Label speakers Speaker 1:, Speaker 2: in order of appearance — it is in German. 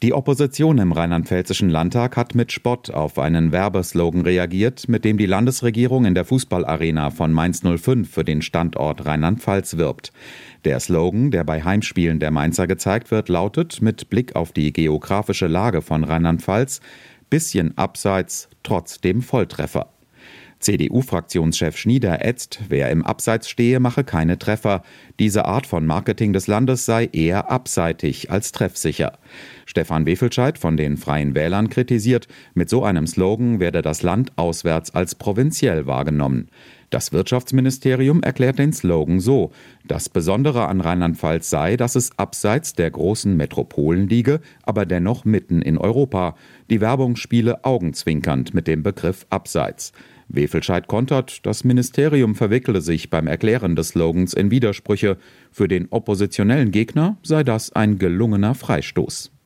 Speaker 1: Die Opposition im rheinland-pfälzischen Landtag hat mit Spott auf einen Werbeslogan reagiert, mit dem die Landesregierung in der Fußballarena von Mainz 05 für den Standort Rheinland-Pfalz wirbt. Der Slogan, der bei Heimspielen der Mainzer gezeigt wird, lautet mit Blick auf die geografische Lage von Rheinland-Pfalz: bisschen abseits, trotzdem Volltreffer. CDU-Fraktionschef Schnieder ätzt, wer im Abseits stehe, mache keine Treffer. Diese Art von Marketing des Landes sei eher abseitig als treffsicher. Stefan Wefelscheid von den Freien Wählern kritisiert, mit so einem Slogan werde das Land auswärts als provinziell wahrgenommen. Das Wirtschaftsministerium erklärt den Slogan so: Das Besondere an Rheinland-Pfalz sei, dass es abseits der großen Metropolen liege, aber dennoch mitten in Europa. Die Werbung spiele augenzwinkernd mit dem Begriff Abseits. Wefelscheid kontert, das Ministerium verwickele sich beim Erklären des Slogans in Widersprüche. Für den oppositionellen Gegner sei das ein gelungener Freistoß.